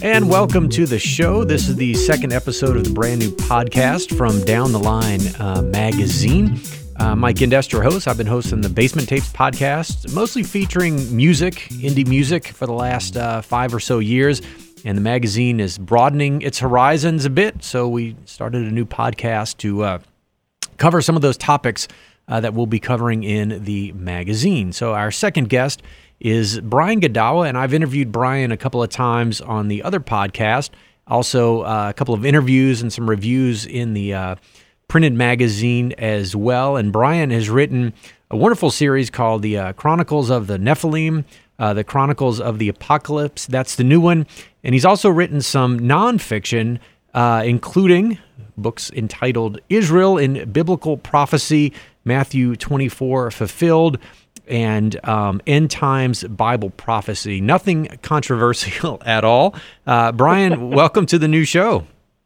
And welcome to the show. This is the second episode of the brand new podcast from Down the Line magazine. Mike Indester, host. I've been hosting the Basement Tapes podcast, mostly featuring music, indie music, for the last 5 or so years. And the magazine is broadening its horizons a bit, so we started a new podcast to cover some of those topics that we'll be covering in the magazine. So our second guest is Brian Godawa, and I've interviewed Brian a couple of times on the other podcast. Also, a couple of interviews and some reviews in the printed magazine as well. And Brian has written a wonderful series called the Chronicles of the Nephilim, the Chronicles of the Apocalypse. That's the new one. And he's also written some nonfiction, including books entitled Israel in Biblical Prophecy, Matthew 24 Fulfilled, and End Times Bible Prophecy. Nothing controversial at all. Brian, welcome to the new show.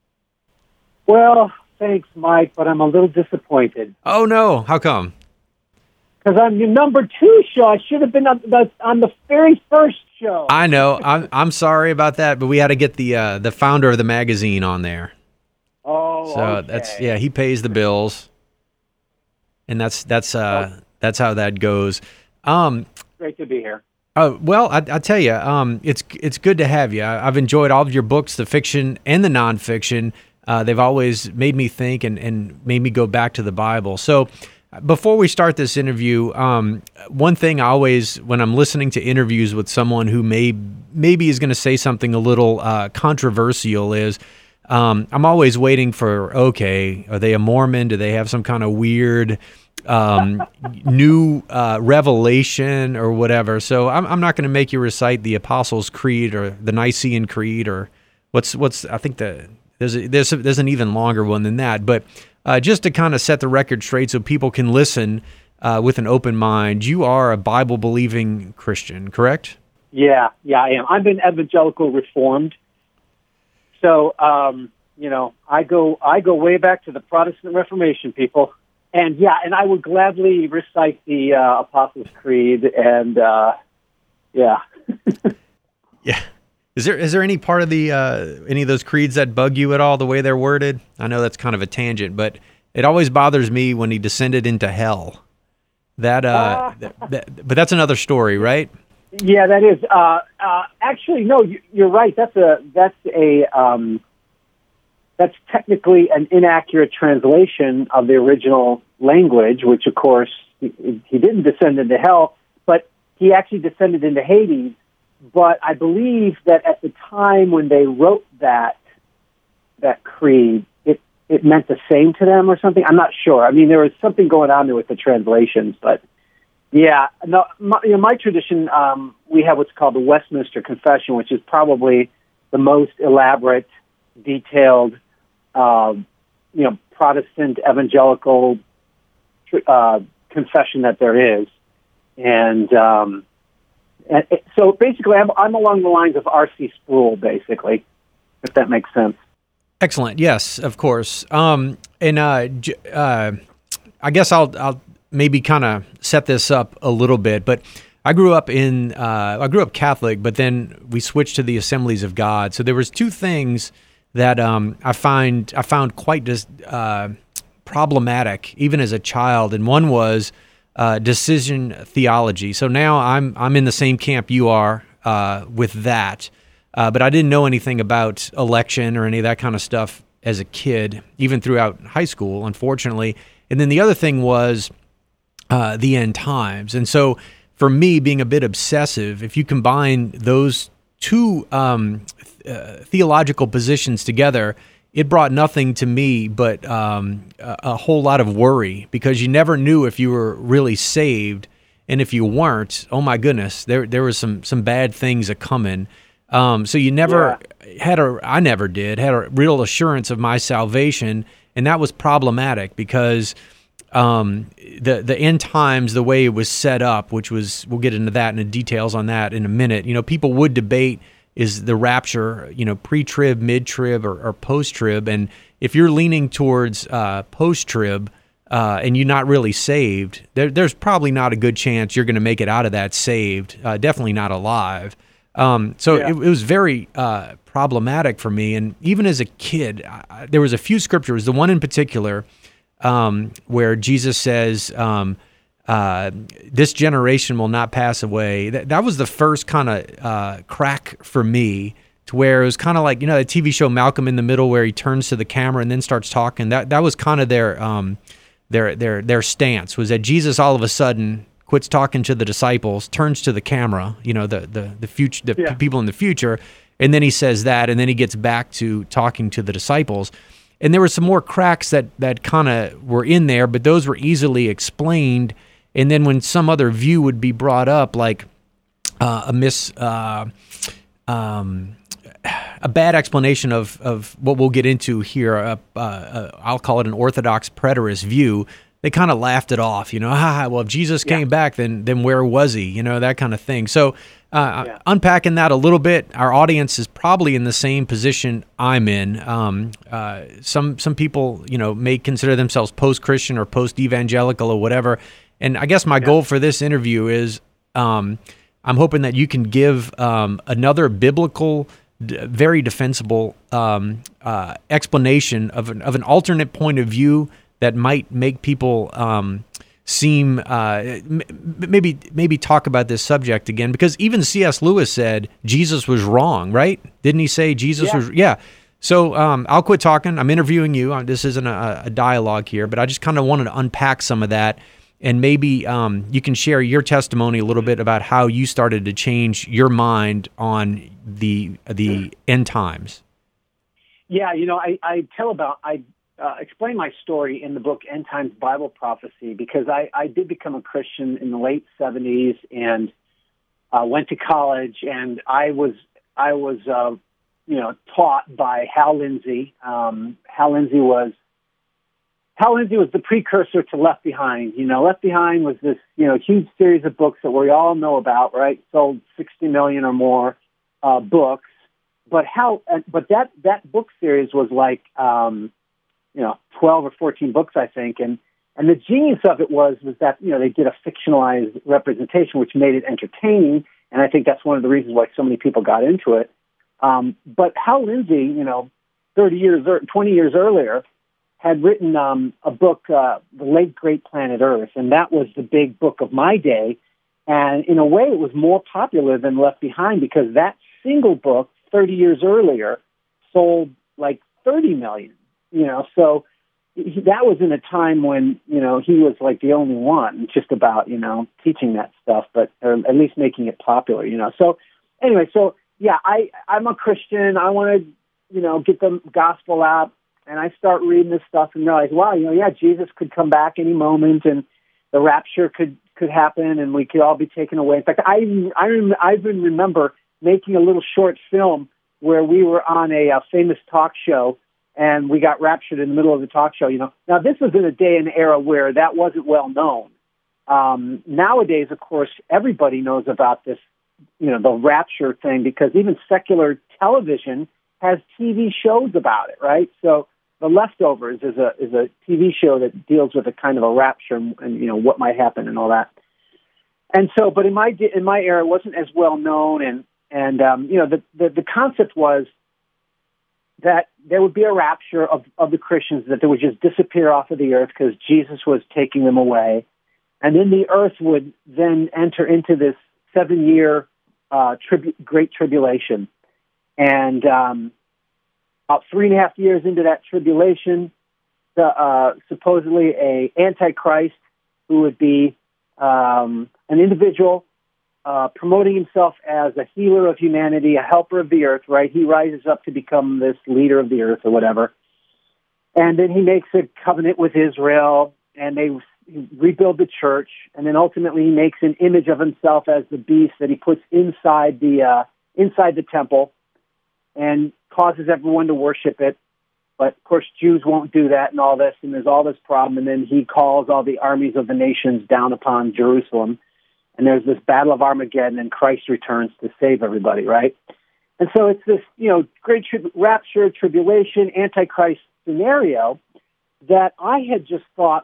Well, thanks, Mike, but I'm a little disappointed. Oh, no. How come? Because on your number 2 show, I should have been on the very first show. I know. I'm sorry about that, but we had to get the founder of the magazine on there. Oh, so okay. he pays the bills, and that's how that goes. Great to be here. Well, I tell you, it's good to have you. I've enjoyed all of your books, the fiction and the nonfiction. They've always made me think and made me go back to the Bible. So before we start this interview, one thing I always, when I'm listening to interviews with someone who maybe is going to say something a little controversial is, I'm always waiting for, okay, are they a Mormon? Do they have some kind of weird new revelation or whatever? So I'm not going to make you recite the Apostles' Creed or the Nicene Creed or what's I think there's an even longer one than that. But just to kind of set the record straight so people can listen with an open mind, you are a Bible-believing Christian, correct? Yeah, I am. I've been evangelical reformed. So, I go way back to the Protestant Reformation, people. And I would gladly recite the Apostles' Creed and, yeah. Yeah. Is there any part of the any of those creeds that bug you at all, the way they're worded? I know that's kind of a tangent, but it always bothers me when he descended into hell. But that's another story, right? Yeah, that is. Actually, no, you're right. That's technically an inaccurate translation of the original language, which, of course, he didn't descend into hell, but he actually descended into Hades. But I believe that at the time when they wrote that creed, it meant the same to them or something. I'm not sure. I mean, there was something going on there with the translations, but yeah. No, my tradition, we have what's called the Westminster Confession, which is probably the most elaborate, detailed, Protestant evangelical confession that there is, and so basically, I'm along the lines of R.C. Sproul, basically, if that makes sense. Excellent. Yes, of course. I guess I'll maybe kind of set this up a little bit, but I grew up Catholic, but then we switched to the Assemblies of God. So there was 2 things that I found quite problematic, even as a child, and one was decision theology. So now I'm in the same camp you are with that, but I didn't know anything about election or any of that kind of stuff as a kid, even throughout high school, unfortunately. And then the other thing was the end times. And so for me, being a bit obsessive, if you combine those 2 theological positions together, it brought nothing to me but a whole lot of worry, because you never knew if you were really saved, and if you weren't, oh my goodness, there was some bad things a coming. So you never had a real assurance of my salvation, and that was problematic because the end times, the way it was set up, which was, we'll get into that and the details on that in a minute. People would debate, is the rapture, pre-trib, mid-trib, or post-trib? And if you're leaning towards post-trib and you're not really saved, there's probably not a good chance you're going to make it out of that saved, definitely not alive. It was very problematic for me. And even as a kid, there was a few scriptures, the one in particular where Jesus says, this generation will not pass away. That was the first kind of crack for me, to where it was kind of like, the TV show Malcolm in the Middle, where he turns to the camera and then starts talking. That was kind of their stance, was that Jesus all of a sudden quits talking to the disciples, turns to the camera, the future, people in the future, and then he says that, and then he gets back to talking to the disciples. And there were some more cracks that kind of were in there, but those were easily explained. And then when some other view would be brought up, like a bad explanation of what we'll get into here, I'll call it an orthodox preterist view, they kind of laughed it off, well, if Jesus came back, then where was he, that kind of thing. So unpacking that a little bit, our audience is probably in the same position I'm in. Some people, may consider themselves post-Christian or post-evangelical or whatever. And I guess my goal for this interview is I'm hoping that you can give another biblical, very defensible explanation of an alternate point of view that might make people seem maybe talk about this subject again, because even C.S. Lewis said Jesus was wrong, right? Didn't he say Jesus was? Yeah. So I'll quit talking. I'm interviewing you. This isn't a dialogue here, but I just kind of wanted to unpack some of that. And maybe you can share your testimony a little bit about how you started to change your mind on the end times. Yeah, I explain my story in the book End Times Bible Prophecy, because I did become a Christian in the late 70s and went to college, and I was taught by Hal Lindsey. Hal Lindsey was the precursor to Left Behind. Left Behind was this, huge series of books that we all know about, right? Sold 60 million or more books. But that book series was like, 12 or 14 books, I think. And the genius of it was that, they did a fictionalized representation, which made it entertaining. And I think that's one of the reasons why so many people got into it. But Hal Lindsey, 20 years earlier, had written a book, The Late Great Planet Earth, and that was the big book of my day. And in a way, it was more popular than Left Behind, because that single book, 30 years earlier, sold like 30 million. So that was in a time when, he was like the only one just about, teaching that stuff, or at least making it popular, So anyway, I'm a Christian. I want to, get the gospel out. And I start reading this stuff and realize, wow, Jesus could come back any moment, and the rapture could happen, and we could all be taken away. In fact, I even remember making a little short film where we were on a famous talk show, and we got raptured in the middle of the talk show. Now this was in a day and era where that wasn't well known. Nowadays, of course, everybody knows about this, the rapture thing, because even secular television has TV shows about it, right? So The Leftovers is a TV show that deals with a kind of a rapture and what might happen and all that. And so, but in my era, it wasn't as well known, and the concept was that there would be a rapture of the Christians, that they would just disappear off of the earth because Jesus was taking them away, and then the earth would then enter into this 7-year great tribulation, and about 3.5 years into that tribulation, supposedly a antichrist who would be an individual promoting himself as a healer of humanity, a helper of the earth, right? He rises up to become this leader of the earth or whatever. And then he makes a covenant with Israel, and they rebuild the church. And then ultimately he makes an image of himself as the beast that he puts inside the temple, and causes everyone to worship it. But, of course, Jews won't do that and all this, and there's all this problem. And then he calls all the armies of the nations down upon Jerusalem. And there's this battle of Armageddon, and Christ returns to save everybody, right? And so it's this, great rapture, tribulation, Antichrist scenario that I had just thought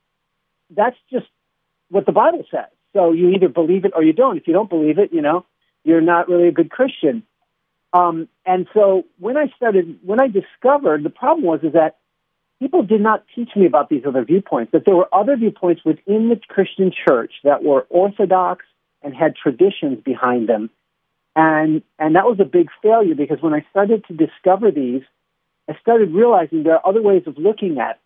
that's just what the Bible says. So you either believe it or you don't. If you don't believe it, you're not really a good Christian. And so when I discovered, the problem was that people did not teach me about these other viewpoints, that there were other viewpoints within the Christian church that were orthodox and had traditions behind them. And that was a big failure, because when I started to discover these, I started realizing there are other ways of looking at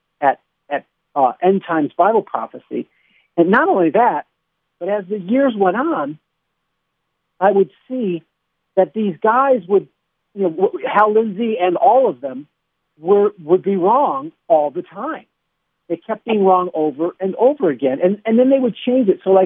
end times Bible prophecy. And not only that, but as the years went on, I would see that these guys would, Hal Lindsey and all of them would be wrong all the time. They kept being wrong over and over again. And then they would change it. So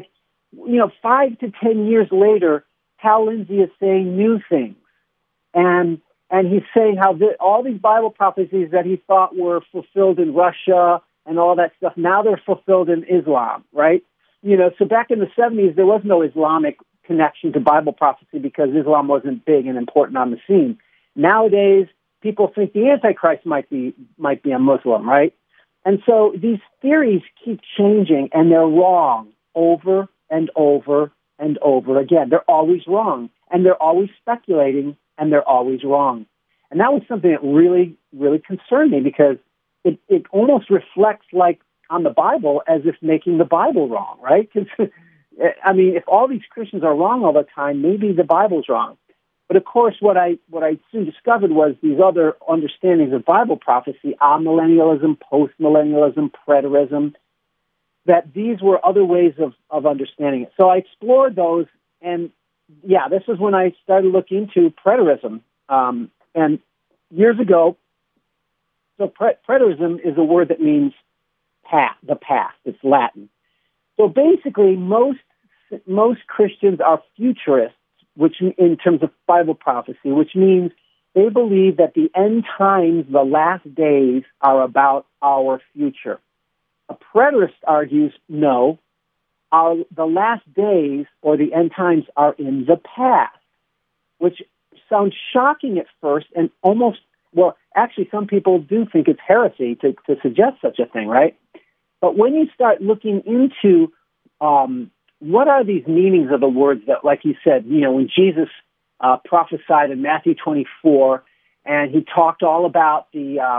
5 to 10 years later, Hal Lindsey is saying new things. And he's saying how all these Bible prophecies that he thought were fulfilled in Russia and all that stuff, now they're fulfilled in Islam, right? So back in the 70s, there was no Islamic connection to Bible prophecy because Islam wasn't big and important on the scene. Nowadays, people think the Antichrist might be a Muslim, right? And so these theories keep changing, and they're wrong over and over and over again. They're always wrong, and they're always speculating, and they're always wrong. And that was something that really, really concerned me, because it almost reflects on the Bible as if making the Bible wrong, right? Because, if all these Christians are wrong all the time, maybe the Bible's wrong. But of course, what I soon discovered was these other understandings of Bible prophecy, amillennialism, postmillennialism, preterism, that these were other ways of understanding it. So I explored those, and this is when I started looking into preterism. And years ago, so preterism is a word that means the past. It's Latin. So basically, most Christians are futurists, which in terms of Bible prophecy, which means they believe that the end times, the last days, are about our future. A preterist argues, no, the last days or the end times are in the past, which sounds shocking at first, and actually some people do think it's heresy to suggest such a thing, right? But when you start looking into what are these meanings of the words that, like you said, when Jesus prophesied in Matthew 24, and he talked all about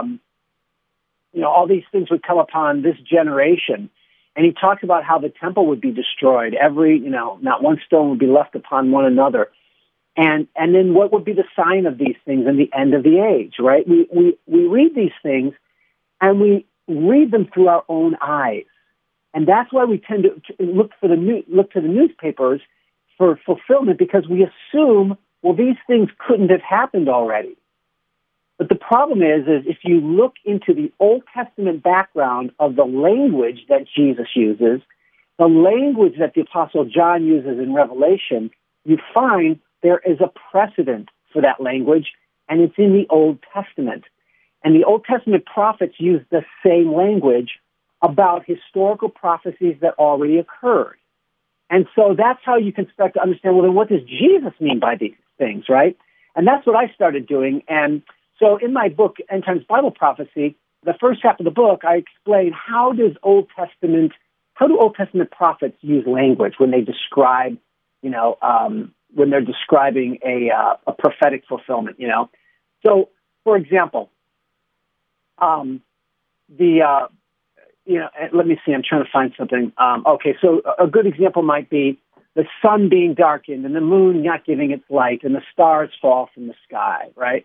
all these things would come upon this generation, and he talks about how the temple would be destroyed, not one stone would be left upon one another, and then what would be the sign of these things in the end of the age, right? We read these things, and we read them through our own eyes. And that's why we tend to look to the newspapers for fulfillment, because we assume, these things couldn't have happened already. But the problem is if you look into the Old Testament background of the language that Jesus uses, the language that the Apostle John uses in Revelation, you find there is a precedent for that language, and it's in the Old Testament. And the Old Testament prophets use the same language about historical prophecies that already occurred. And so that's how you can start to understand, then what does Jesus mean by these things, right? And that's what I started doing. And so in my book, End Times Bible Prophecy, the first half of the book, I explain how do Old Testament prophets use language when they describe, when they're describing a prophetic fulfillment, So, for example, let me see, I'm trying to find something. So a good example might be the sun being darkened and the moon not giving its light and the stars fall from the sky, right?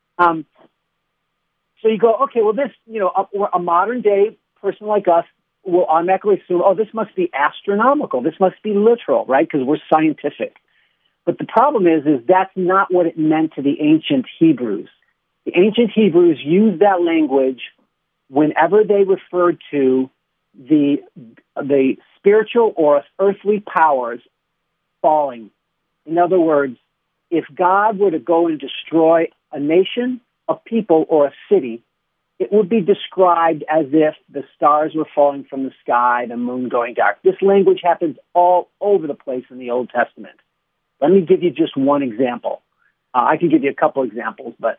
So you go, this, a modern day person like us will automatically assume, this must be astronomical. This must be literal, right? Because we're scientific. But the problem is that's not what it meant to the ancient Hebrews. The ancient Hebrews used that language whenever they referred to the spiritual or earthly powers falling. In other words, if God were to go and destroy a nation, a people, or a city, it would be described as if the stars were falling from the sky, the moon going dark. This language happens all over the place in the Old Testament. Let me give you just one example. I can give you a couple examples, but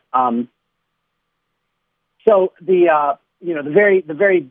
so the very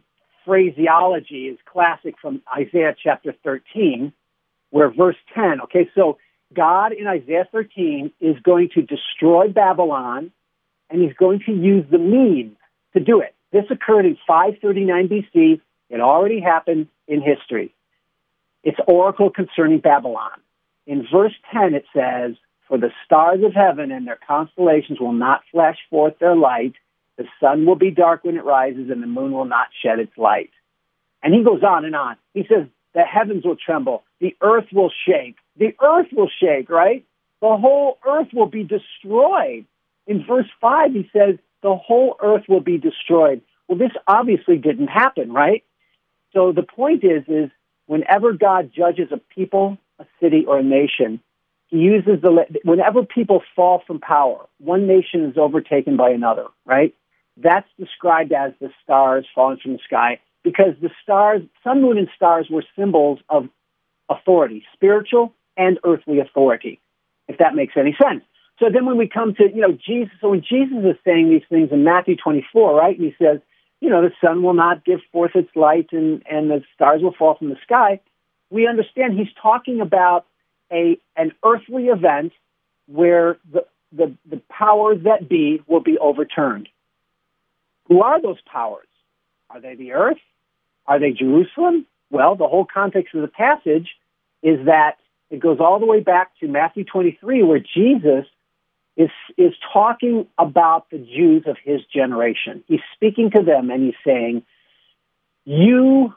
phraseology is classic from Isaiah chapter 13, where verse 10. So God in Isaiah 13 is going to destroy Babylon, and he's going to use the means to do it. This occurred in 539 BC. It already happened in history. It's oracle concerning Babylon. In verse 10, it says, "For the stars of heaven and their constellations will not flash forth their light. The sun will be dark when it rises, and the moon will not shed its light." And he goes on and on. He says, the heavens will tremble. The earth will shake. The earth will shake, right? The whole earth will be destroyed. In verse 5, he says, the whole earth will be destroyed. Well, this obviously didn't happen, right? So the point is whenever God judges a people, a city, or a nation, he uses whenever people fall from power, one nation is overtaken by another, right? That's described as the stars falling from the sky, because the stars, sun, moon, and stars were symbols of authority, spiritual and earthly authority, if that makes any sense. So then when we come to, Jesus, so when Jesus is saying these things in Matthew 24, right, and he says, the sun will not give forth its light and the stars will fall from the sky, we understand he's talking about an earthly event where the powers that be will be overturned. Who are those powers? Are they the earth? Are they Jerusalem? Well, the whole context of the passage is that it goes all the way back to Matthew 23, where Jesus is talking about the Jews of his generation. He's speaking to them and he's saying, you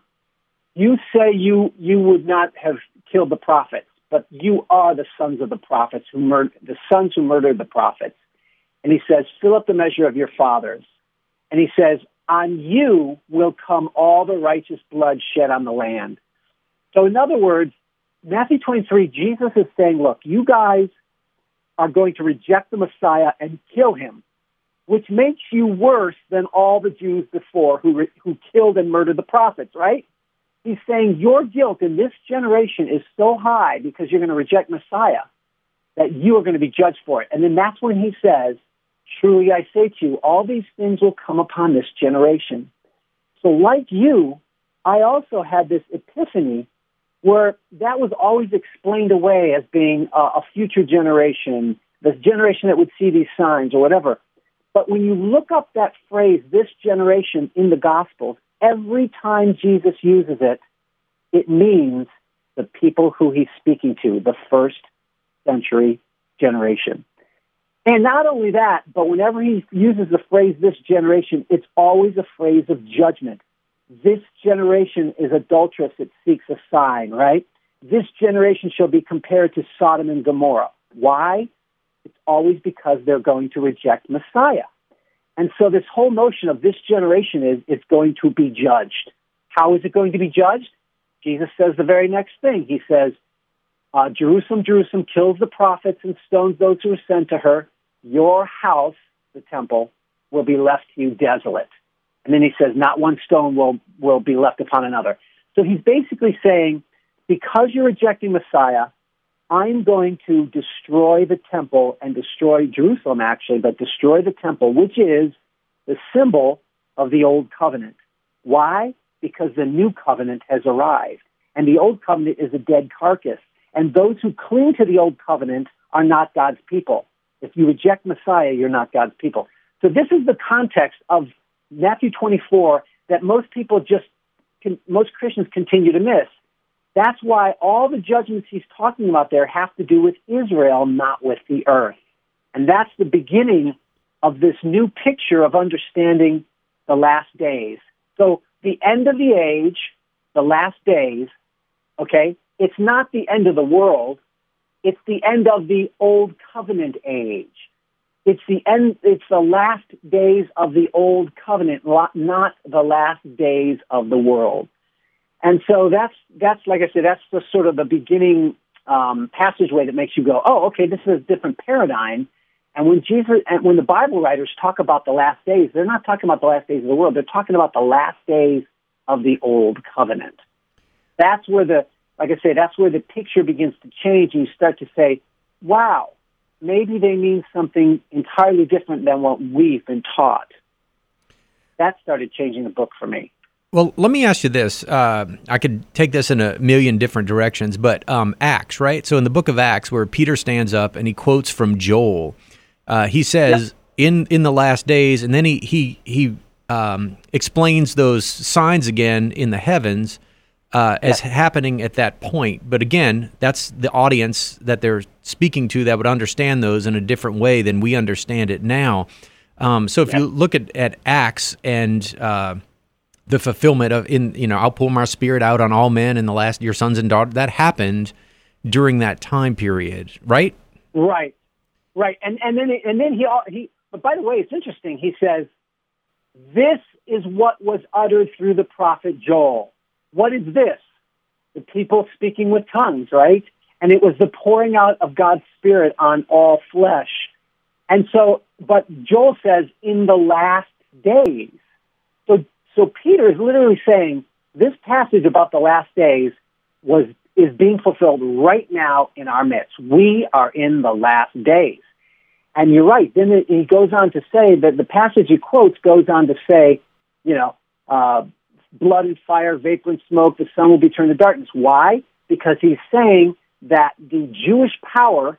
say you would not have killed the prophets, but you are the sons of the prophets the sons who murdered the prophets. And he says, fill up the measure of your fathers. And he says, on you will come all the righteous blood shed on the land. So in other words, Matthew 23, Jesus is saying, look, you guys are going to reject the Messiah and kill him, which makes you worse than all the Jews before who killed and murdered the prophets, right? He's saying your guilt in this generation is so high because you're going to reject Messiah that you are going to be judged for it. And then that's when he says, truly I say to you, all these things will come upon this generation. So like you, I also had this epiphany where that was always explained away as being a future generation, this generation that would see these signs or whatever. But when you look up that phrase, this generation, in the Gospels, every time Jesus uses it, it means the people who he's speaking to, the first century generation. And not only that, but whenever he uses the phrase, this generation, it's always a phrase of judgment. This generation is adulterous, it seeks a sign, right? This generation shall be compared to Sodom and Gomorrah. Why? It's always because they're going to reject Messiah. And so this whole notion of this generation is it's going to be judged. How is it going to be judged? Jesus says the very next thing. He says, Jerusalem, Jerusalem kills the prophets and stones those who are sent to her. Your house, the temple, will be left to you desolate. And then he says, not one stone will be left upon another. So he's basically saying, because you're rejecting Messiah, I'm going to destroy the temple and destroy Jerusalem, actually, but destroy the temple, which is the symbol of the old covenant. Why? Because the new covenant has arrived. And the old covenant is a dead carcass. And those who cling to the old covenant are not God's people. If you reject Messiah, you're not God's people. So this is the context of Matthew 24 that most Christians continue to miss. That's why all the judgments he's talking about there have to do with Israel, not with the earth. And that's the beginning of this new picture of understanding the last days. So the end of the age, the last days, okay, it's not the end of the world. It's the end of the old covenant age. It's the last days of the old covenant, not the last days of the world. And so that's like I said, that's the sort of the beginning passageway that makes you go, oh, okay, this is a different paradigm. And when the Bible writers talk about the last days, they're not talking about the last days of the world. They're talking about the last days of the old covenant. That's where that's where the picture begins to change, and you start to say, wow, maybe they mean something entirely different than what we've been taught. That started changing the book for me. Well, let me ask you this. I could take this in a million different directions, but Acts, right? So in the book of Acts, where Peter stands up and he quotes from Joel, he says, in the last days, and then he explains those signs again in the heavens as happening at that point. But again, that's the audience that they're speaking to that would understand those in a different way than we understand it now. So if you look at Acts and the fulfillment of, I'll pour my spirit out on all men in the last, your sons and daughters, that happened during that time period, right? Right. And then he. But by the way, it's interesting. He says, "This is what was uttered through the prophet Joel." What is this? The people speaking with tongues, right? And it was the pouring out of God's Spirit on all flesh. And so, but Joel says, in the last days. So Peter is literally saying, this passage about the last days is being fulfilled right now in our midst. We are in the last days. And you're right. Then he goes on to say that the passage he quotes goes on to say, blood and fire, vapor and smoke, the sun will be turned to darkness. Why? Because he's saying that the Jewish powers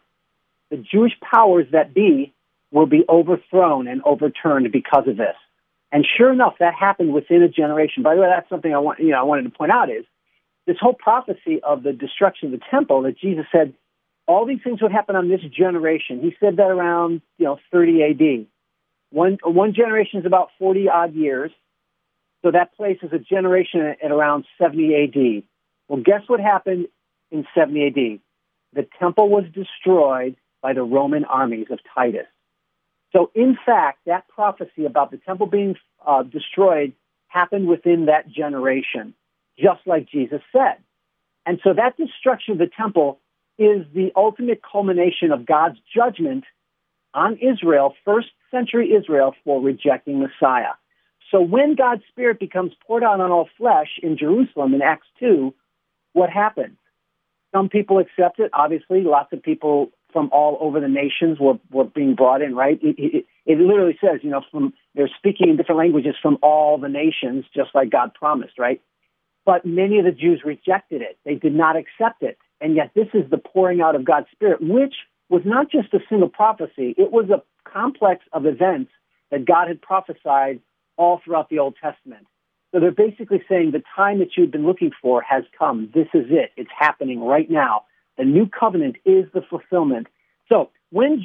that be, will be overthrown and overturned because of this. And sure enough, that happened within a generation. By the way, that's something I wanted to point out is this whole prophecy of the destruction of the temple that Jesus said, all these things would happen on this generation. He said that around 30 AD. One generation is about 40 odd years. So that places a generation at around 70 AD. Well, guess what happened in 70 AD? The temple was destroyed by the Roman armies of Titus. So, in fact, that prophecy about the temple being destroyed happened within that generation, just like Jesus said. And so that destruction of the temple is the ultimate culmination of God's judgment on Israel, first century Israel, for rejecting Messiah. So when God's Spirit becomes poured out on all flesh in Jerusalem in Acts 2, what happens? Some people accept it. Obviously, lots of people from all over the nations were being brought in, right? It literally says, they're speaking in different languages from all the nations, just like God promised, right? But many of the Jews rejected it. They did not accept it. And yet this is the pouring out of God's Spirit, which was not just a single prophecy. It was a complex of events that God had prophesied all throughout the Old Testament. So they're basically saying the time that you've been looking for has come. This is it. It's happening right now. The new covenant is the fulfillment. So when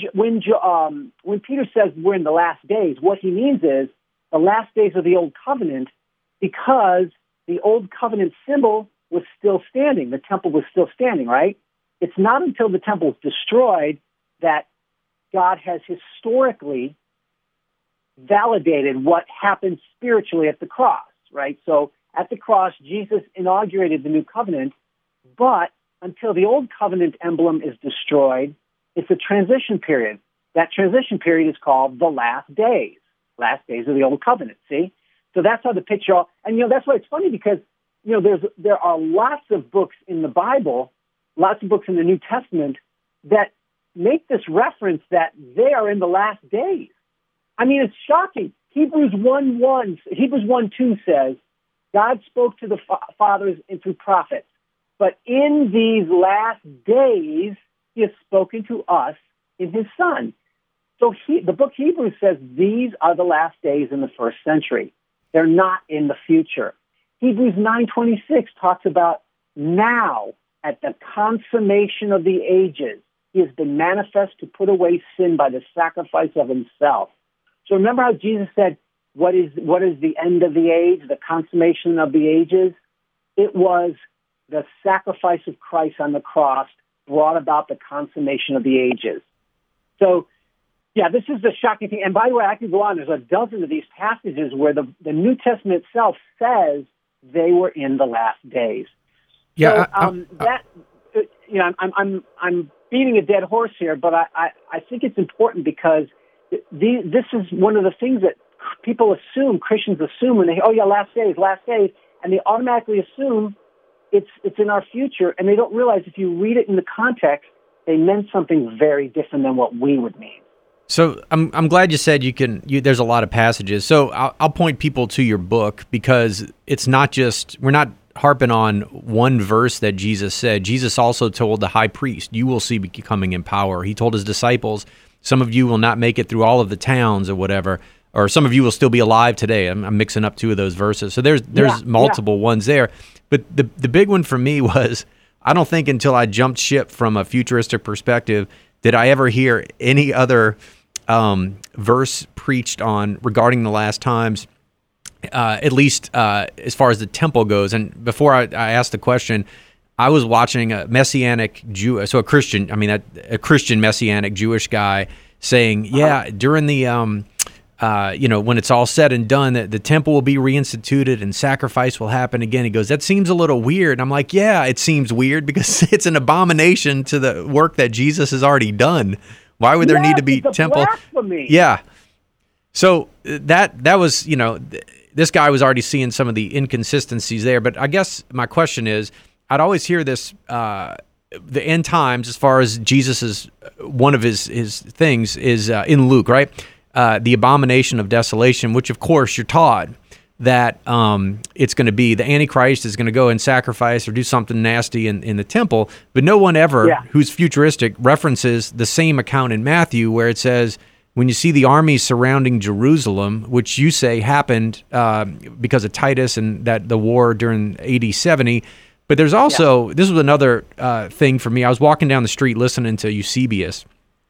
Peter says we're in the last days, what he means is the last days of the old covenant, because the old covenant symbol was still standing. The temple was still standing, right? It's not until the temple is destroyed that God has historically validated what happened spiritually at the cross, right? So at the cross, Jesus inaugurated the new covenant, but until the old covenant emblem is destroyed, it's a transition period. That transition period is called the last days of the old covenant, see? So that's how the picture, and that's why it's funny because, there are lots of books in the Bible, lots of books in the New Testament that make this reference that they are in the last days. I mean, it's shocking. Hebrews 1:2 says, God spoke to the fathers and through prophets, but in these last days, he has spoken to us in his Son. So the book Hebrews says these are the last days in the first century. They're not in the future. Hebrews 9:26 talks about now, at the consummation of the ages, he has been manifest to put away sin by the sacrifice of himself. So remember how Jesus said, what is the end of the age, the consummation of the ages? It was the sacrifice of Christ on the cross brought about the consummation of the ages. So, yeah, this is the shocking thing. And by the way, I could go on. There's a dozen of these passages where the New Testament itself says they were in the last days. Yeah, so, I'm beating a dead horse here, but I think it's important because this is one of the things that people assume, Christians assume, when they, last days, and they automatically assume it's in our future, and they don't realize if you read it in the context, they meant something very different than what we would mean. So I'm glad you said there's a lot of passages. So I'll point people to your book, because it's not just, we're not harping on one verse that Jesus said. Jesus also told the high priest, "You will see becoming in power." He told his disciples, "Some of you will not make it through all of the towns," or whatever, or "Some of you will still be alive today." I'm mixing up two of those verses. So there's multiple ones there. But the big one for me was, I don't think until I jumped ship from a futuristic perspective did I ever hear any other verse preached on regarding the last times, at least as far as the temple goes. And before I asked the question, I was watching a Messianic Jew, a Christian, a Christian Messianic Jewish guy saying, during the, when it's all said and done, that the temple will be reinstituted and sacrifice will happen again. He goes, "That seems a little weird." And I'm like, yeah, it seems weird because it's an abomination to the work that Jesus has already done. Why would there need to be temple? Blasphemy. Yeah. So that was, this guy was already seeing some of the inconsistencies there. But I guess my question is, I'd always hear this, the end times, as far as Jesus's, one of his things is in Luke, right? The abomination of desolation, which of course you're taught that it's going to be the Antichrist is going to go and sacrifice or do something nasty in the temple. But no one ever, who's futuristic, references the same account in Matthew where it says, when you see the armies surrounding Jerusalem, which you say happened because of Titus and that the war during AD 70. But there's also, this was another thing for me. I was walking down the street listening to Eusebius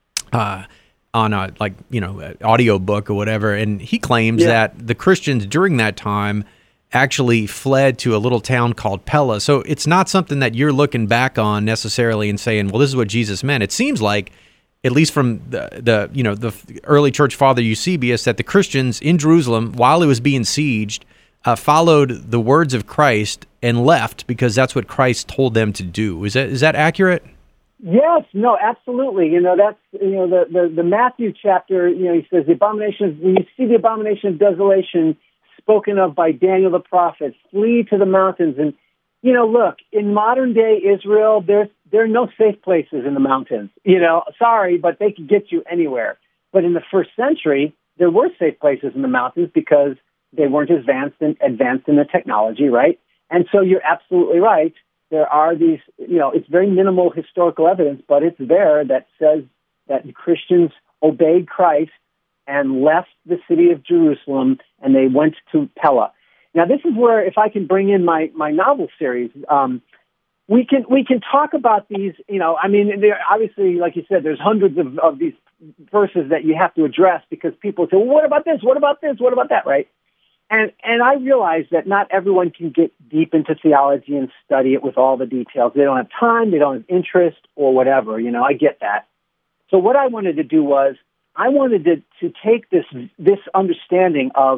on a audio book or whatever, and he claims that the Christians during that time actually fled to a little town called Pella. So it's not something that you're looking back on necessarily and saying, well, this is what Jesus meant. It seems like, at least from the early church father Eusebius, that the Christians in Jerusalem, while it was being sieged, followed the words of Christ and left because that's what Christ told them to do. Is that accurate? Yes, no, absolutely. That's, the Matthew chapter, he says the abomination, when you see the abomination of desolation spoken of by Daniel the prophet, flee to the mountains. And, look, in modern day Israel, there are no safe places in the mountains. Sorry, but they could get you anywhere. But in the first century, there were safe places in the mountains because they weren't advanced in the technology, right? And so you're absolutely right. There are these, it's very minimal historical evidence, but it's there that says that Christians obeyed Christ and left the city of Jerusalem and they went to Pella. Now, this is where, if I can bring in my novel series, we can talk about these, obviously, like you said, there's hundreds of these verses that you have to address because people say, well, what about this? What about this? What about that? Right? And I realize that not everyone can get deep into theology and study it with all the details. They don't have time, they don't have interest, or whatever. I get that. So what I wanted to do was I wanted to take this understanding of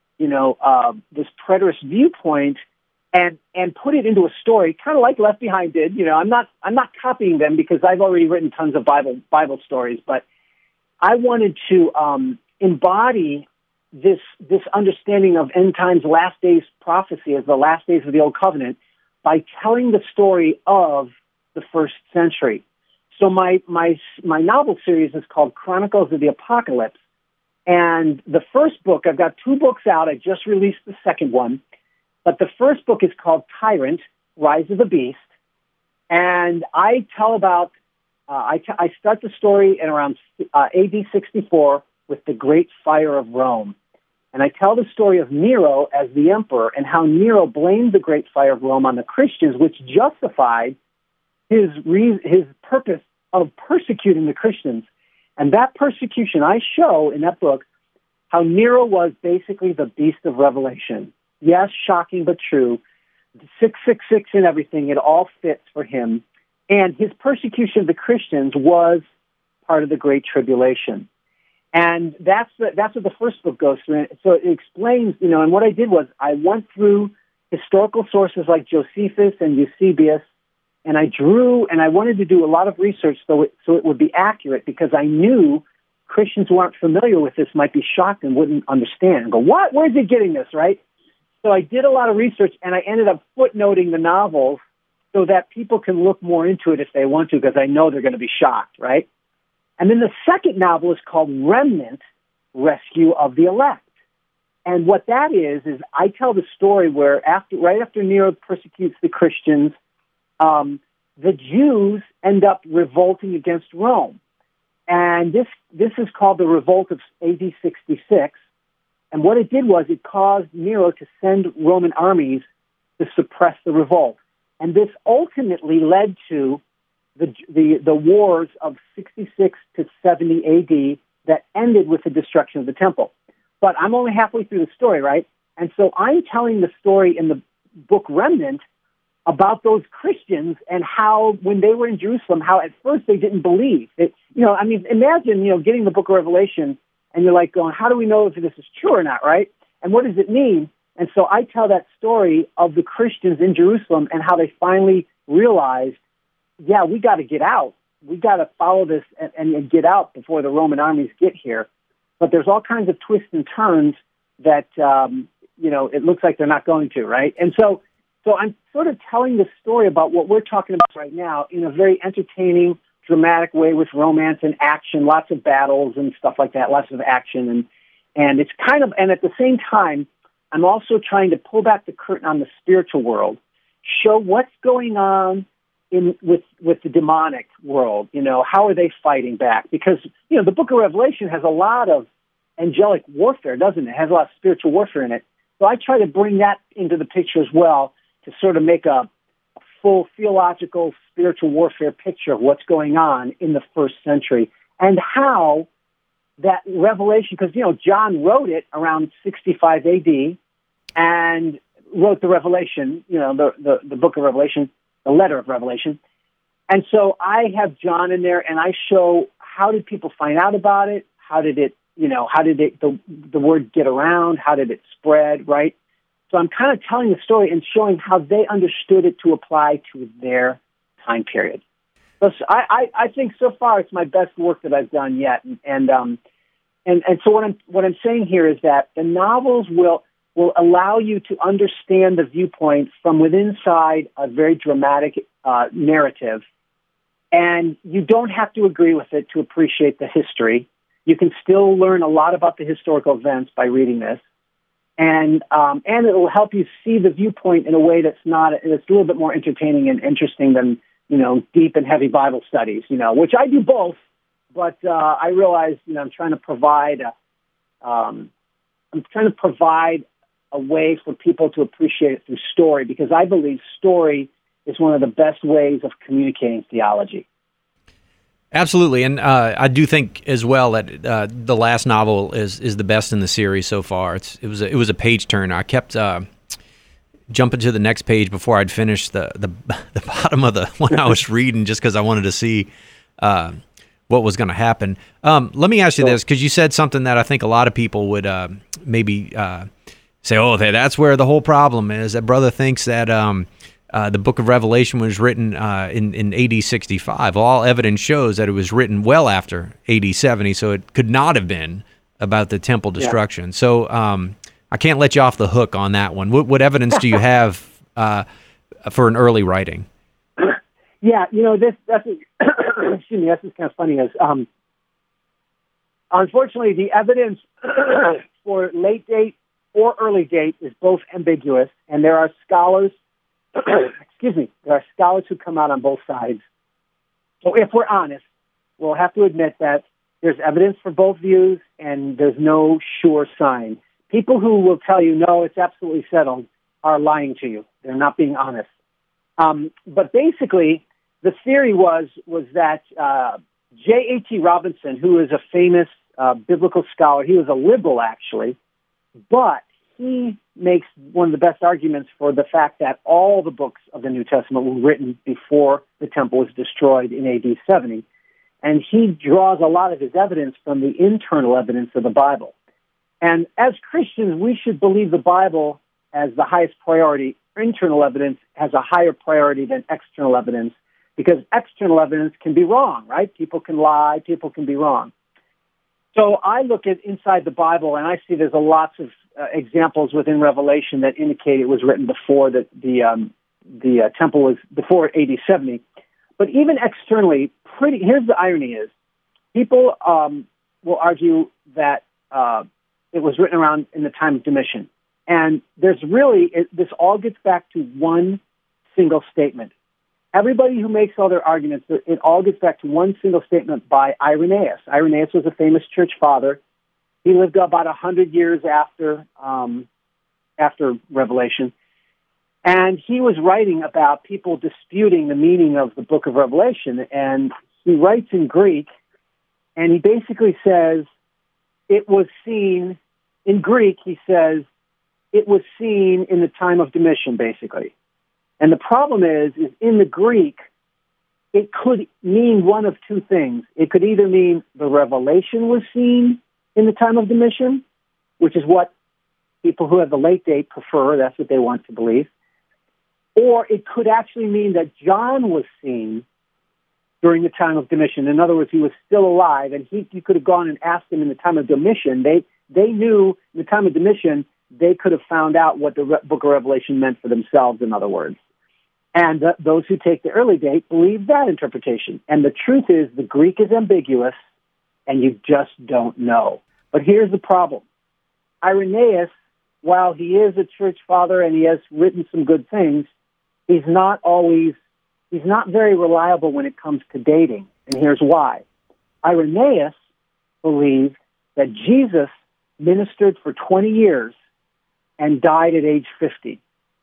this preterist viewpoint and put it into a story, kind of like Left Behind did. I'm not copying them because I've already written tons of Bible stories, but I wanted to embody this understanding of end times, last days prophecy as the last days of the Old Covenant by telling the story of the first century. So my novel series is called Chronicles of the Apocalypse. And the first book, I've got 2 books out. I just released the second one. But the first book is called Tyrant, Rise of the Beast. And I tell about, I start the story in around AD 64 with the Great Fire of Rome. And I tell the story of Nero as the emperor and how Nero blamed the Great Fire of Rome on the Christians, which justified his purpose of persecuting the Christians. And that persecution, I show in that book how Nero was basically the beast of Revelation. Yes, shocking but true. 666 and everything, it all fits for him. And his persecution of the Christians was part of the Great Tribulation. And that's what the first book goes through. So it explains, and what I did was I went through historical sources like Josephus and Eusebius, and I drew, and I wanted to do a lot of research so it would be accurate because I knew Christians who aren't familiar with this might be shocked and wouldn't understand and go, what? Where's he getting this, right? So I did a lot of research, and I ended up footnoting the novels so that people can look more into it if they want to because I know they're going to be shocked, right? And then the second novel is called Remnant, Rescue of the Elect. And what that is I tell the story where right after Nero persecutes the Christians, the Jews end up revolting against Rome. And this is called the Revolt of AD 66. And what it did was it caused Nero to send Roman armies to suppress the revolt. And this ultimately led to the wars of 66 to 70 AD that ended with the destruction of the temple. But I'm only halfway through the story, right? And so I'm telling the story in the book Remnant about those Christians and how, when they were in Jerusalem, how at first they didn't believe. Imagine, getting the book of Revelation and you're like going, how do we know if this is true or not, right? And what does it mean? And so I tell that story of the Christians in Jerusalem and how they finally realized, yeah, we got to get out. We got to follow this and get out before the Roman armies get here. But there's all kinds of twists and turns that, it looks like they're not going to, right? And so I'm sort of telling the story about what we're talking about right now in a very entertaining, dramatic way with romance and action, lots of battles and stuff like that, lots of action. And it's kind of, and at the same time, I'm also trying to pull back the curtain on the spiritual world, show what's going on with the demonic world. How are they fighting back? Because, the book of Revelation has a lot of angelic warfare, doesn't it? It has a lot of spiritual warfare in it. So I try to bring that into the picture as well to sort of make a full theological, spiritual warfare picture of what's going on in the first century and how that Revelation, because, John wrote it around 65 AD and wrote the Revelation, the book of Revelation, the letter of Revelation. And so I have John in there and I show how did people find out about it? How did the word get around? How did it spread, right? So I'm kind of telling the story and showing how they understood it to apply to their time period. So I think so far it's my best work that I've done yet. And so what I'm saying here is that the novels will allow you to understand the viewpoint from within inside a very dramatic narrative. And you don't have to agree with it to appreciate the history. You can still learn a lot about the historical events by reading this. And it will help you see the viewpoint in a way it's a little bit more entertaining and interesting than, deep and heavy Bible studies, which I do both. But I realize, I'm trying to provide a way for people to appreciate it through story, because I believe story is one of the best ways of communicating theology. Absolutely, and I do think as well that the last novel is the best in the series so far. It was a page turner. I kept jumping to the next page before I'd finish the bottom of the one I was reading, just because I wanted to see what was going to happen. Let me ask you this, because you said something that I think a lot of people would maybe say, "Oh, that's where the whole problem is." That brother thinks that the book of Revelation was written in AD 65. All evidence shows that it was written well after AD 70, so it could not have been about the temple destruction. Yeah. So I can't let you off the hook on that one. What evidence do you have for an early writing? Yeah, that's excuse me, that's just kind of funny. Unfortunately, the evidence for late date or early date is both ambiguous, and there are scholars there are scholars who come out on both sides. So if we're honest, we'll have to admit that there's evidence for both views and there's no sure sign. People who will tell you, no, it's absolutely settled, are lying to you. They're not being honest. But basically, the theory was that J.A.T. Robinson, who is a famous biblical scholar, he was a liberal actually, but he makes one of the best arguments for the fact that all the books of the New Testament were written before the temple was destroyed in AD 70. And he draws a lot of his evidence from the internal evidence of the Bible. And as Christians, we should believe the Bible as the highest priority. Internal evidence has a higher priority than external evidence, because external evidence can be wrong, right? People can lie, people can be wrong. So I look at inside the Bible, and I see there's lots of examples within Revelation that indicate it was written before the temple was, before AD 70. But even externally, here's the irony is, people will argue that it was written around in the time of Domitian. And there's really, this all gets back to one single statement. Everybody who makes all their arguments, it all gets back to one single statement by Irenaeus. Irenaeus was a famous church father. He lived about 100 years after Revelation. And he was writing about people disputing the meaning of the book of Revelation. And he writes in Greek, and he basically says, it was seen, in Greek, he says, it was seen in the time of Domitian, basically. And the problem is in the Greek, it could mean one of two things. It could either mean the revelation was seen in the time of Domitian, which is what people who have the late date prefer. That's what they want to believe. Or it could actually mean that John was seen during the time of Domitian. In other words, he was still alive, and you could have gone and asked him in the time of Domitian. They knew in the time of Domitian, they could have found out what the book of Revelation meant for themselves, in other words. And those who take the early date believe that interpretation. And the truth is, the Greek is ambiguous, and you just don't know. But here's the problem. Irenaeus, while he is a church father and he has written some good things, he's not very reliable when it comes to dating. And here's why. Irenaeus believed that Jesus ministered for 20 years and died at age 50.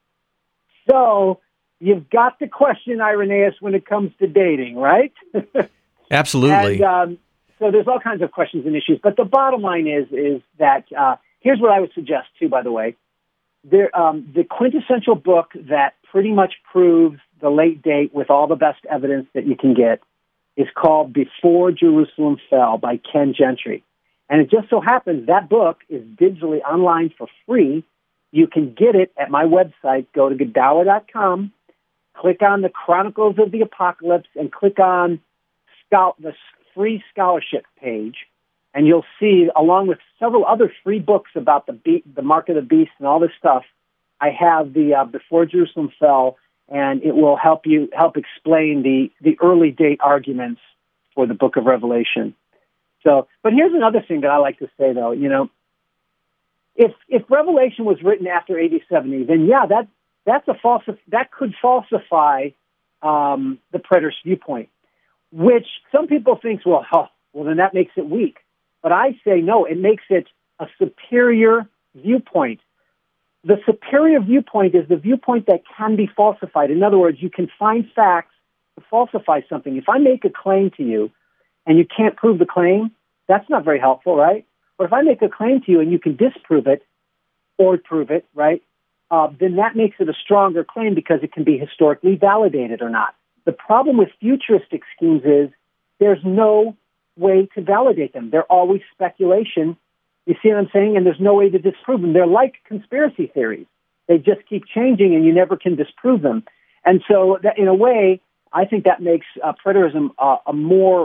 So you've got to question Irenaeus when it comes to dating, right? Absolutely. And so there's all kinds of questions and issues. But the bottom line is that here's what I would suggest, too, by the way. The quintessential book that pretty much proves the late date with all the best evidence that you can get is called Before Jerusalem Fell by Ken Gentry. And it just so happens that book is digitally online for free. You can get it at my website. Go to Godawa.com, click on the Chronicles of the Apocalypse, and click on the free scholarship page. And you'll see, along with several other free books about the mark of the beast and all this stuff, I have the Before Jerusalem Fell, and it will help explain the early date arguments for the book of Revelation. So, but here's another thing that I like to say, though. You know, if Revelation was written after AD 70, then yeah, that could falsify the preterist viewpoint, which some people think, well, then that makes it weak. But I say no, it makes it a superior viewpoint. The superior viewpoint is the viewpoint that can be falsified. In other words, you can find facts to falsify something. If I make a claim to you and you can't prove the claim, that's not very helpful, right? But if I make a claim to you and you can disprove it or prove it, right, then that makes it a stronger claim because it can be historically validated or not. The problem with futuristic schemes is there's no way to validate them. They're always speculation. You see what I'm saying? And there's no way to disprove them. They're like conspiracy theories. They just keep changing and you never can disprove them. And so that, in a way, I think that makes preterism a more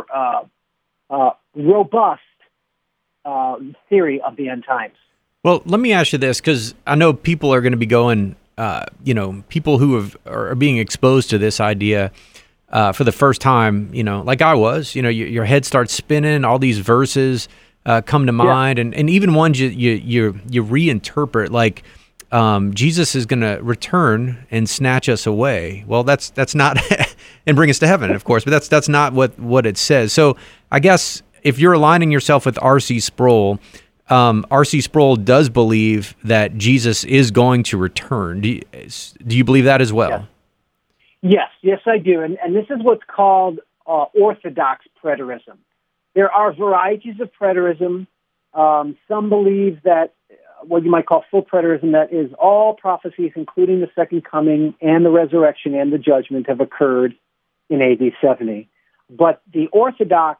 robust theory of the end times. Well, let me ask you this, because I know people are going to be going, people who are being exposed to this idea for the first time, like I was, your head starts spinning, all these verses come to mind, and even ones you reinterpret, like Jesus is going to return and snatch us away. Well, that's not, and bring us to heaven, of course, but that's not what it says. So I guess if you're aligning yourself with R.C. Sproul, R.C. Sproul does believe that Jesus is going to return. Do you believe that as well? Yes, I do. And this is what's called orthodox preterism. There are varieties of preterism. Some believe that what you might call full preterism, that is all prophecies, including the second coming and the resurrection and the judgment, have occurred in AD 70. But the orthodox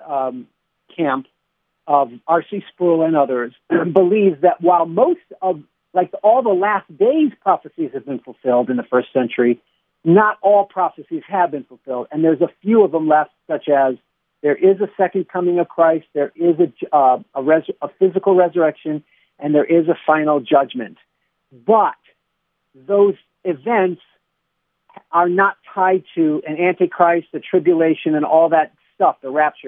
camp of R.C. Sproul and others believes that while most of, all the last days prophecies have been fulfilled in the first century, not all prophecies have been fulfilled. And there's a few of them left, such as there is a second coming of Christ, there is a physical resurrection, and there is a final judgment. But those events are not tied to an antichrist, the tribulation, and all that stuff, the rapture.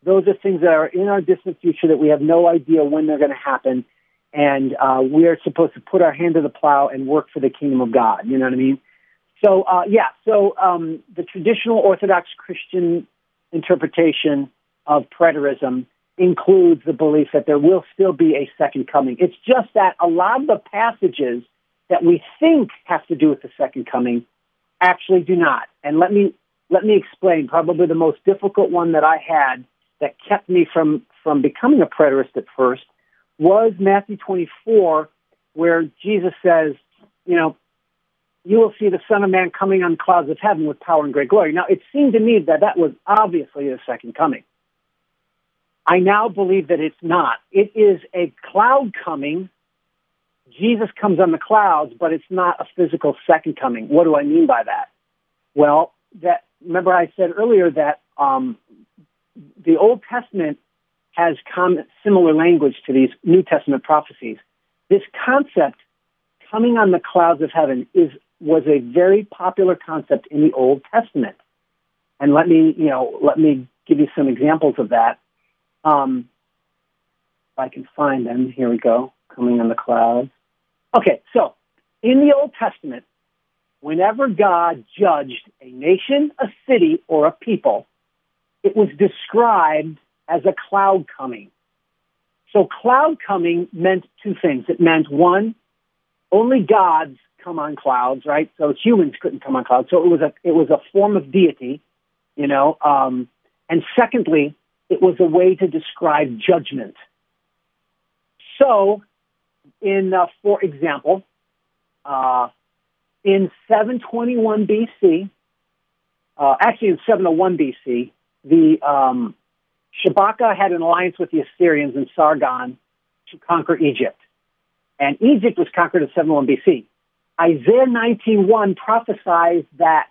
Those are things that are in our distant future that we have no idea when they're going to happen. And we are supposed to put our hand to the plow and work for the kingdom of God. You know what I mean? So, the traditional Orthodox Christian interpretation of preterism includes the belief that there will still be a second coming. It's just that a lot of the passages that we think have to do with the second coming actually do not. And let me explain. Probably the most difficult one that I had that kept me from becoming a preterist at first was Matthew 24, where Jesus says, you know, you will see the Son of Man coming on clouds of heaven with power and great glory. Now, it seemed to me that was obviously the second coming. I now believe that it's not. It is a cloud coming. Jesus comes on the clouds, but it's not a physical second coming. What do I mean by that? Well, remember I said earlier that the Old Testament has similar language to these New Testament prophecies. This concept, coming on the clouds of heaven, was a very popular concept in the Old Testament. And let me give you some examples of that. If I can find them, here we go, coming on the clouds. Okay, so in the Old Testament, whenever God judged a nation, a city, or a people, it was described as a cloud coming. So cloud coming meant two things. It meant, one, only gods come on clouds, right? So humans couldn't come on clouds. So it was a form of deity, you know. And secondly, it was a way to describe judgment. So, for example, in 721 BC, actually in 701 BC, the Shabaka had an alliance with the Assyrians and Sargon to conquer Egypt. And Egypt was conquered in 701 BC. Isaiah 19:1 prophesies that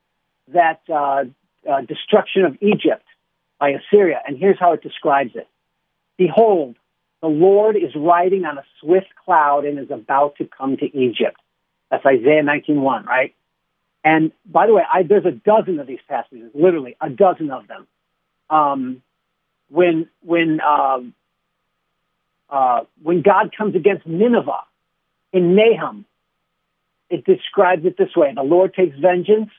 destruction of Egypt by Assyria. And here's how it describes it. Behold, the Lord is riding on a swift cloud and is about to come to Egypt. That's Isaiah 19:1, right? And by the way, there's a dozen of these passages, literally a dozen of them. When God comes against Nineveh in Nahum, it describes it this way: the Lord takes vengeance.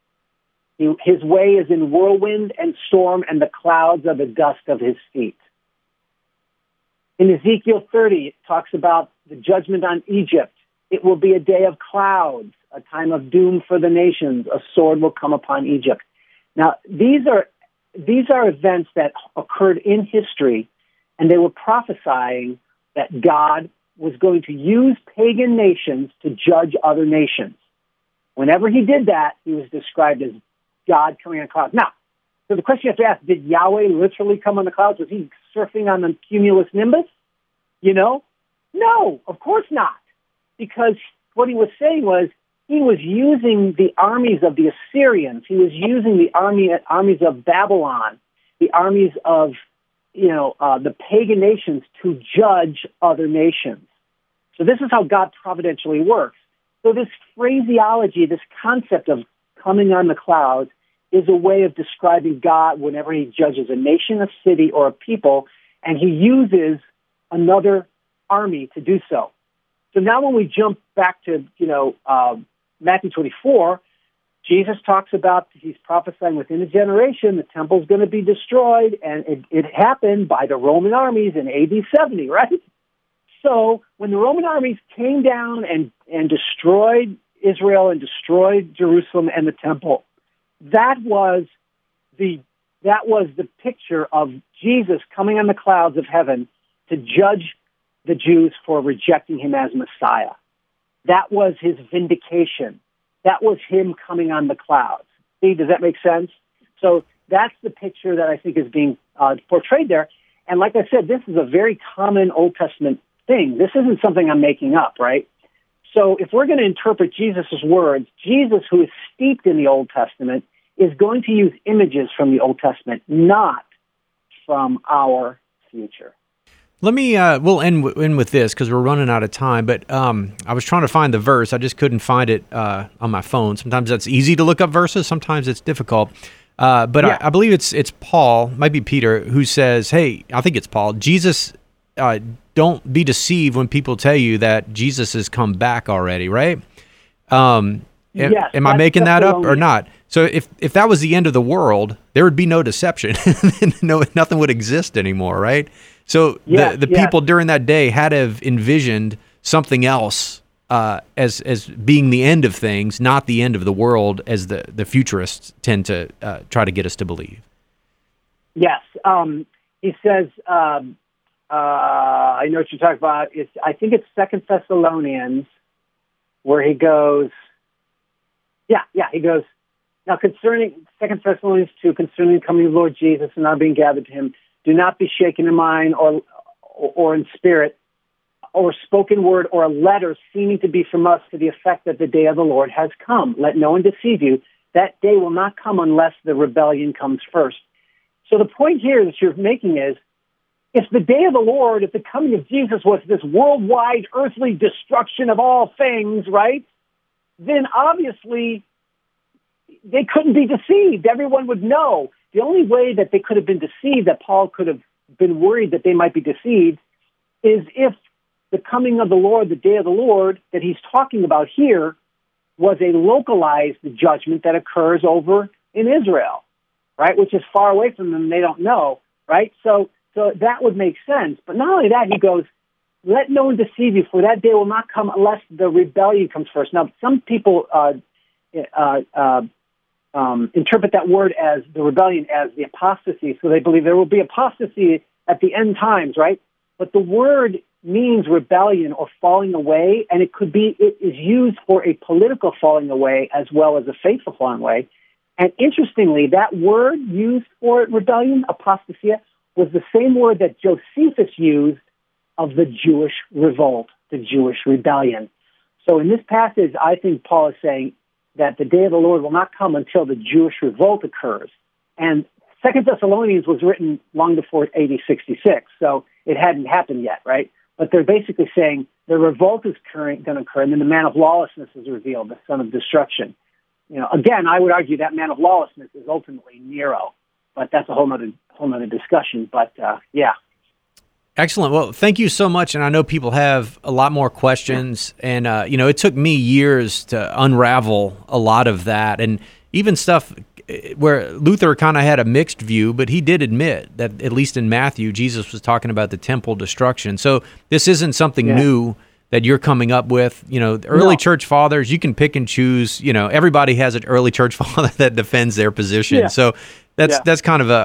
His way is in whirlwind and storm, and the clouds are the dust of his feet. In Ezekiel 30, it talks about the judgment on Egypt. It will be a day of clouds, a time of doom for the nations. A sword will come upon Egypt. Now, these are events that occurred in history, and they were prophesying that God was going to use pagan nations to judge other nations. Whenever he did that, he was described as God coming on clouds. Now, so the question you have to ask, did Yahweh literally come on the clouds? Was he surfing on the cumulus nimbus? You know? No, of course not. Because what he was saying was he was using the armies of the Assyrians. He was using the armies of Babylon, the armies of, the pagan nations to judge other nations. So this is how God providentially works. So this phraseology, this concept of coming on the clouds, is a way of describing God whenever he judges a nation, a city, or a people, and he uses another army to do so. So now when we jump back to, Matthew 24, Jesus talks about, he's prophesying within a generation, the temple's going to be destroyed, and it happened by the Roman armies in AD 70, right? So when the Roman armies came down and destroyed Israel and destroyed Jerusalem and the temple, that was the picture of Jesus coming on the clouds of heaven to judge the Jews for rejecting him as Messiah. That was his vindication. That was him coming on the clouds. See, does that make sense? So that's the picture that I think is being portrayed there. And like I said, this is a very common Old Testament thing. This isn't something I'm making up, right? So if we're going to interpret Jesus' words, Jesus, who is steeped in the Old Testament, is going to use images from the Old Testament, not from our future. Let me, we'll end with this because we're running out of time, but I was trying to find the verse. I just couldn't find it on my phone. Sometimes that's easy to look up verses. Sometimes it's difficult. But Yeah. I believe it's Paul, might be Peter, who says, "Hey, I think it's Paul. Jesus, don't be deceived when people tell you that Jesus has come back already." Right? Yes, am I that's making that up or Thessalonians. not? So if that was the end of the world, there would be no deception. Nothing would exist anymore, right? So Yes, the yes. people during that day had to have envisioned something else as being the end of things, not the end of the world, as the futurists tend to try to get us to believe. Yes. He says, I know what you're talking about. I think it's 2 Thessalonians where he goes, he goes, now concerning 2 Thessalonians 2, concerning the coming of the Lord Jesus and our being gathered to him, do not be shaken in mind or in spirit, or spoken word or a letter seeming to be from us to the effect that the day of the Lord has come. Let no one deceive you. That day will not come unless the rebellion comes first. So the point here that you're making is, if the day of the Lord, if the coming of Jesus was this worldwide earthly destruction of all things, right, then obviously they couldn't be deceived. Everyone would know. The only way that they could have been deceived, that Paul could have been worried that they might be deceived, is if the coming of the Lord, the day of the Lord that he's talking about here, was a localized judgment that occurs over in Israel, right, which is far away from them. They don't know, right? So that would make sense. But not only that, he goes, let no one deceive you, for that day will not come unless the rebellion comes first. Now, some people interpret that word as the rebellion as the apostasy. So they believe there will be apostasy at the end times, right? But the word means rebellion or falling away, and it is used for a political falling away as well as a faithful falling away. And interestingly, that word used for rebellion, apostasia, was the same word that Josephus used of the Jewish revolt, the Jewish rebellion. So in this passage, I think Paul is saying that the day of the Lord will not come until the Jewish revolt occurs. And 2 Thessalonians was written long before AD 66, so it hadn't happened yet, right? But they're basically saying the revolt is going to occur, and then the man of lawlessness is revealed, the son of destruction. Again, I would argue that man of lawlessness is ultimately Nero, but that's a whole nother discussion. But yeah. Excellent. Well, thank you so much. And I know people have a lot more questions. And, it took me years to unravel a lot of that. And even stuff where Luther kind of had a mixed view, but he did admit that, at least in Matthew, Jesus was talking about the temple destruction. So this isn't something new that you're coming up with. The early church fathers, you can pick and choose. Everybody has an early church father that defends their position. Yeah. So that's kind of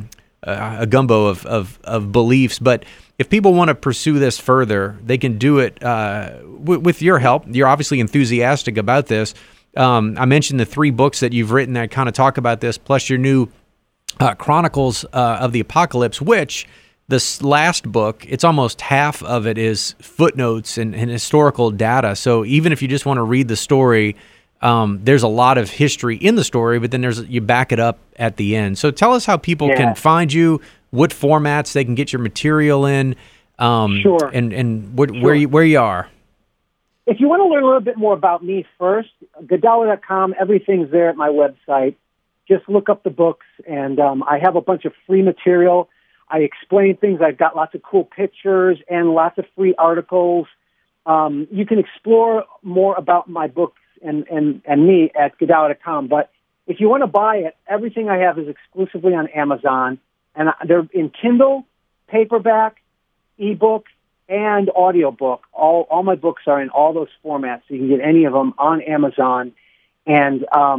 a gumbo of beliefs. But if people want to pursue this further, they can do it with your help. You're obviously enthusiastic about this. I mentioned the 3 books that you've written that kind of talk about this, plus your new Chronicles of the Apocalypse, which this last book, it's almost half of it is footnotes and historical data. So even if you just want to read the story, there's a lot of history in the story, but then you back it up at the end. So tell us how people can find you, what formats they can get your material in, Sure. and where you are. If you want to learn a little bit more about me first, Godawa.com, everything's there at my website. Just look up the books, and I have a bunch of free material. I explain things. I've got lots of cool pictures and lots of free articles. You can explore more about my books and me at Godawa.com. But if you want to buy it, everything I have is exclusively on Amazon. And they're in Kindle, paperback, ebook, and audiobook. All my books are in all those formats, so you can get any of them on Amazon. And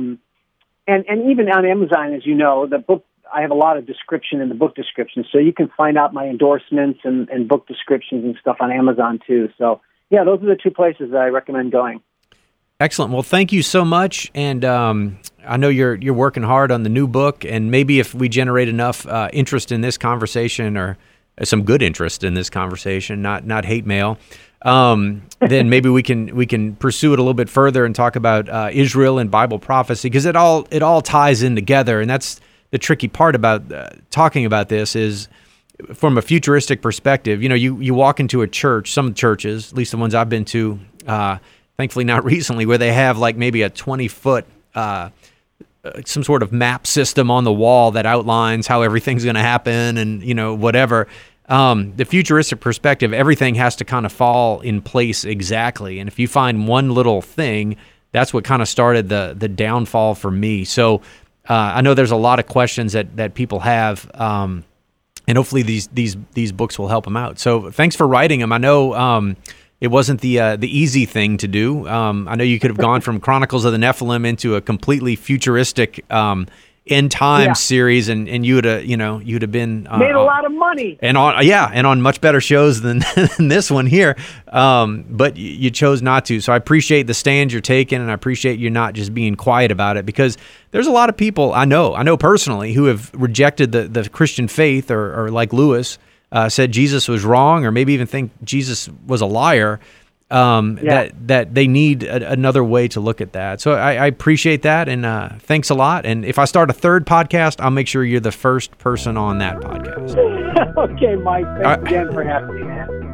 even on Amazon, as you know, the book, I have a lot of description in the book description, so you can find out my endorsements and book descriptions and stuff on Amazon too. So yeah, those are the 2 places that I recommend going. Excellent. Well, thank you so much. And I know you're working hard on the new book, and maybe if we generate enough interest in this conversation, or some good interest in this conversation, not hate mail, then maybe we can pursue it a little bit further and talk about Israel and Bible prophecy, because it all ties in together. And that's the tricky part about talking about this, is from a futuristic perspective. You walk into a church, some churches, at least the ones I've been to, thankfully not recently, where they have like maybe a 20-foot some sort of map system on the wall that outlines how everything's going to happen and, whatever. The futuristic perspective, everything has to kind of fall in place exactly. And if you find one little thing, that's what kind of started the downfall for me. So I know there's a lot of questions that people have, and hopefully these books will help them out. So thanks for writing them. I know it wasn't the easy thing to do. I know you could have gone from Chronicles of the Nephilim into a completely futuristic end time series, and you'd have been made a lot of money, and on much better shows than this one here. But you chose not to. So I appreciate the stand you're taking, and I appreciate you not just being quiet about it, because there's a lot of people I know personally who have rejected the Christian faith, or like Lewis said Jesus was wrong, or maybe even think Jesus was a liar. That they need another way to look at that. So I appreciate that, and thanks a lot. And if I start a third podcast, I'll make sure you're the first person on that podcast. Okay, Mike. Thanks again for having me, man.